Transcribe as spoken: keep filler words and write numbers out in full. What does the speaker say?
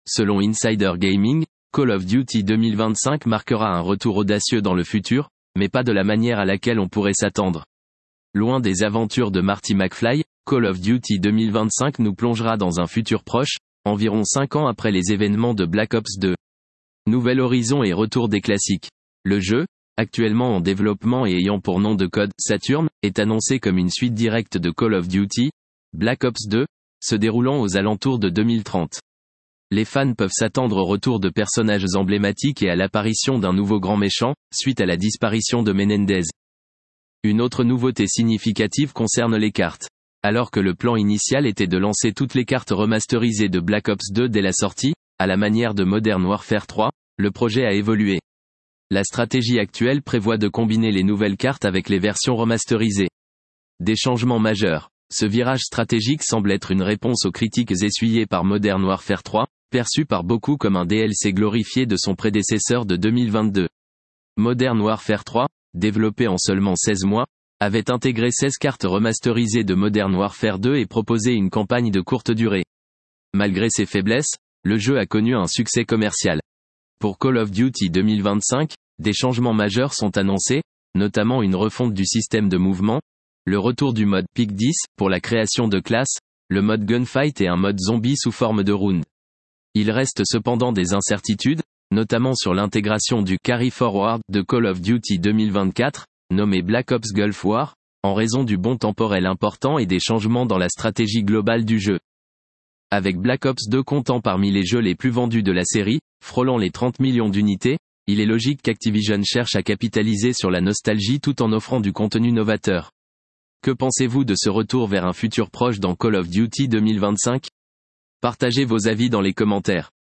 Selon Insider Gaming, Call of Duty deux mille vingt-cinq marquera un retour audacieux dans le futur, mais pas de la manière à laquelle on pourrait s'attendre. Loin des aventures de Marty McFly, Call of Duty deux mille vingt-cinq nous plongera dans un futur proche, environ cinq ans après les événements de Black Ops deux. Nouvel horizon et retour des classiques. Le jeu, actuellement en développement et ayant pour nom de code Saturn, est annoncé comme une suite directe de Call of Duty, Black Ops deux, se déroulant aux alentours de deux mille trente. Les fans peuvent s'attendre au retour de personnages emblématiques et à l'apparition d'un nouveau grand méchant, suite à la disparition de Menendez. Une autre nouveauté significative concerne les cartes. Alors que le plan initial était de lancer toutes les cartes remasterisées de Black Ops deux dès la sortie, à la manière de Modern Warfare trois, le projet a évolué. La stratégie actuelle prévoit de combiner les nouvelles cartes avec les versions remasterisées. Des changements majeurs. Ce virage stratégique semble être une réponse aux critiques essuyées par Modern Warfare trois, perçu par beaucoup comme un D L C glorifié de son prédécesseur de deux mille vingt-deux. Modern Warfare trois, développé en seulement seize mois, avait intégré seize cartes remasterisées de Modern Warfare deux et proposé une campagne de courte durée. Malgré ses faiblesses, le jeu a connu un succès commercial. Pour Call of Duty deux mille vingt-cinq, des changements majeurs sont annoncés, notamment une refonte du système de mouvement, le retour du mode Pick dix pour la création de classes, le mode Gunfight et un mode zombie sous forme de round. Il reste cependant des incertitudes, notamment sur l'intégration du Carry Forward de Call of Duty deux mille vingt-quatre, nommé Black Ops Gulf War, en raison du bond temporel important et des changements dans la stratégie globale du jeu. Avec Black Ops deux comptant parmi les jeux les plus vendus de la série, frôlant les trente millions d'unités, il est logique qu'Activision cherche à capitaliser sur la nostalgie tout en offrant du contenu novateur. Que pensez-vous de ce retour vers un futur proche dans Call of Duty deux mille vingt-cinq ? Partagez vos avis dans les commentaires.